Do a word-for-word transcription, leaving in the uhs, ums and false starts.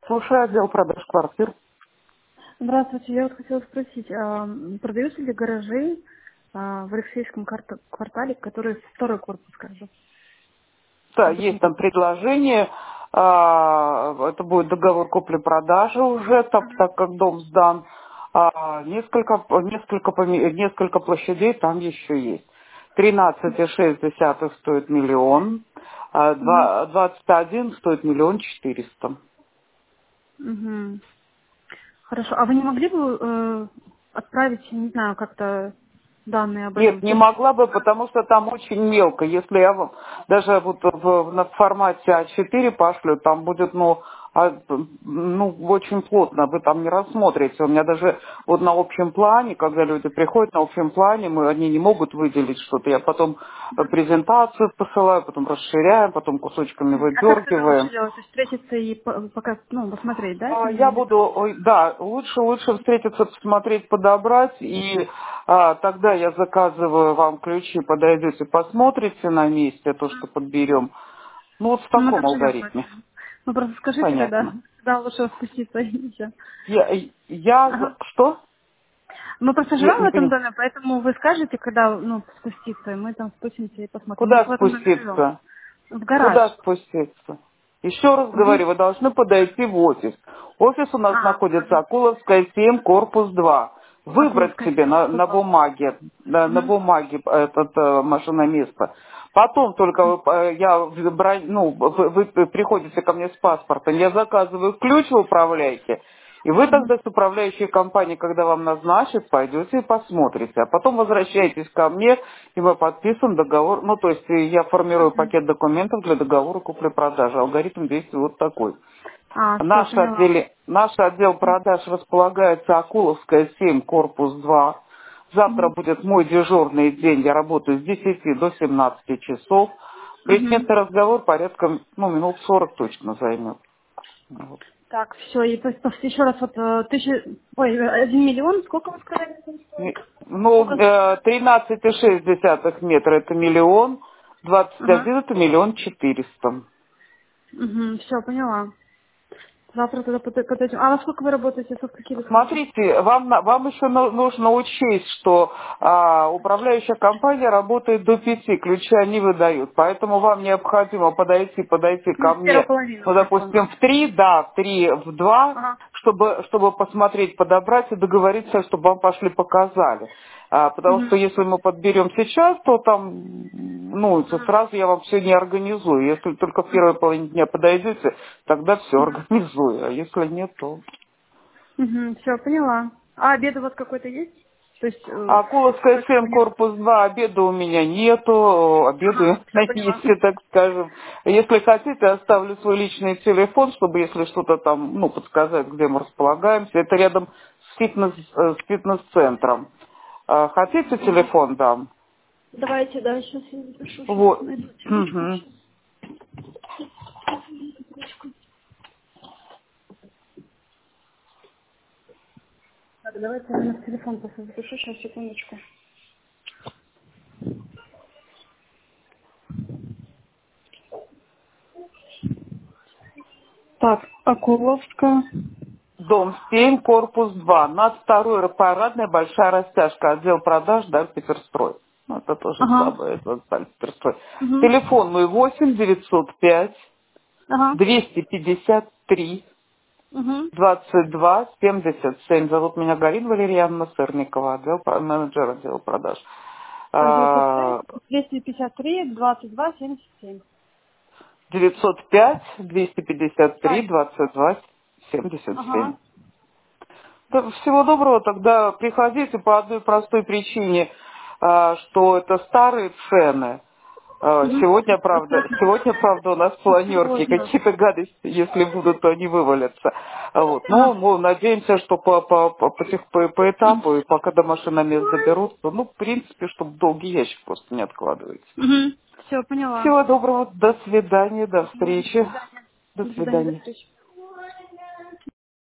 Слушай, отдел продаж квартир. Здравствуйте, я вот хотела спросить, а продаются ли гаражи а, в Алексеевском карта- квартале, которые второй корпус, как бы, Да, есть там документация? предложение. а, Это будет договор купли-продажи уже, так, так как дом сдан. А, Несколько, несколько, поме- несколько площадей там еще есть. Тринадцать и шесть десятых стоит миллион, а Угу. два- двадцать один стоит миллион четыреста. Угу. Хорошо, а вы не могли бы э, отправить, не знаю, как-то данные об этом? Нет, не могла бы, потому что там очень мелко. Если я вам даже вот в, на формате а четыре пошлю, там будет, ну, а, ну, очень плотно, вы там не рассмотрите. У меня даже вот на общем плане, когда люди приходят на общем плане, мы, они не могут выделить что-то. Я потом э, презентацию посылаю, потом расширяем, потом кусочками Мгм. А как тогда лучше выдергиваем. делать? То есть встретиться и по- пока, ну, посмотреть, да, А, это Я или буду, как? ой, да, лучше, лучше встретиться, посмотреть, подобрать, и а, тогда я заказываю вам ключи, подойдете, посмотрите на месте то, что подберем. Ну, вот в Ну, мы таком там живем, алгоритме. поэтому. Ну, просто скажите, когда, Понятно. когда лучше спуститься и все. Я, я, Ага. за- что? Мы просто Я живем в не этом понял. доме, поэтому вы скажете, когда, ну, спуститься, и мы там спустимся и посмотрим. Мы Куда в этом доме живем. спуститься? В гараж. Куда спуститься? Еще раз Мгм. говорю, вы должны подойти в офис. Офис у нас А, находится ладно. Акуловская семь, корпус два. Выбрать Акуловская себе семь, на, корпус на два. бумаге, на, на Угу. бумаге этот э, машиноместо. Потом только вы, э, я, бра- ну, вы, вы приходите ко мне с паспортом, я заказываю ключ в управляйке, и вы Угу. тогда с управляющей компанией, когда вам назначат, пойдете и посмотрите. А потом возвращаетесь ко мне, и мы подписываем договор. Ну, то есть э, я формирую Угу. пакет документов для договора купли-продажи. Алгоритм действия вот такой. А, все, Наш, поняла. отделе- наш отдел продаж располагается Акуловская семь, корпус два. Завтра Угу. будет мой дежурный день. Я работаю с десяти до семнадцати часов. Угу. Предметный разговор порядка, ну, минут сорок точно займет. Вот. Так, все, и то есть, то есть еще раз, вот, э, тысяча, ой, э, один миллион, сколько вы сказали? И- Ну, Сколько? э, тринадцать и шесть десятых метра это миллион, двадцать Ага. один это миллион четыреста. Угу, все, поняла. Завтра тогда под- подойдем. А во сколько вы работаете, со скольки до скольки? Смотрите, вам, на- вам еще nu- нужно учесть, что а, управляющая компания работает до пяти, ключи они выдают. Поэтому вам необходимо подойти, подойти Ну, ко в первую мне, половину ну, где-то. допустим, в три, да, в три, в два, Ага. чтобы, чтобы посмотреть, подобрать и договориться, чтобы вам пошли показали. А, потому Угу. что если мы подберем сейчас, то там, ну, то сразу я вам все не организую. Если только в первой половине дня подойдете, тогда все организую. А если нет, то... Угу, все, поняла. А обед у вас какой-то есть? То есть, э, А Куловская сколько семь, мне... корпус два, обеда у меня нету, обеду Ага, все, на поняла. месте, так скажем. Если хотите, оставлю свой личный телефон, чтобы если что-то там, ну, подсказать, где мы располагаемся. Это рядом с, фитнес, э, с фитнес-центром. А, хотите телефон дам? Давайте, да, сейчас я запишу, сейчас Вот. найду телефон. Мгм. Сейчас. Так, давайте я на телефон просто запишу, сейчас, секундочку. Так, Акуловская. Дом семь, корпус два. Над второй парадная большая растяжка. Отдел продаж, да, Петерстрой. Ну, это тоже Ага. слабо, это Сталь, Петерстрой. Угу. Телефон мой восемь девятьсот пять Ага. двести пятьдесят три Угу. двадцать два семьдесят семь. Зовут меня Галина Валерьяновна Сырникова, отдел, про- менеджер отдела продаж. Так, девятьсот А, пять, двести пятьдесят три, двадцать два, семьдесят семь. девятьсот пять двести пятьдесят три Ай. двадцать два семьдесят семь. Ага. Да, всего доброго, тогда приходите по одной простой причине, а, что это старые цены. А, Угу. Сегодня, правда, сегодня, правда, у нас планерки, Серьезно. какие-то гадости, если будут, то они вывалятся. А Вот. Но Ага. мы надеемся, что по, по, по, по, тех- по- по этапу, и пока до машиномест доберут, то, ну, в принципе, чтобы долгий ящик просто не откладывается. Угу. Все, поняла. Всего доброго, до свидания, до До встречи, свидания. до До свидания, до свидания. встречи.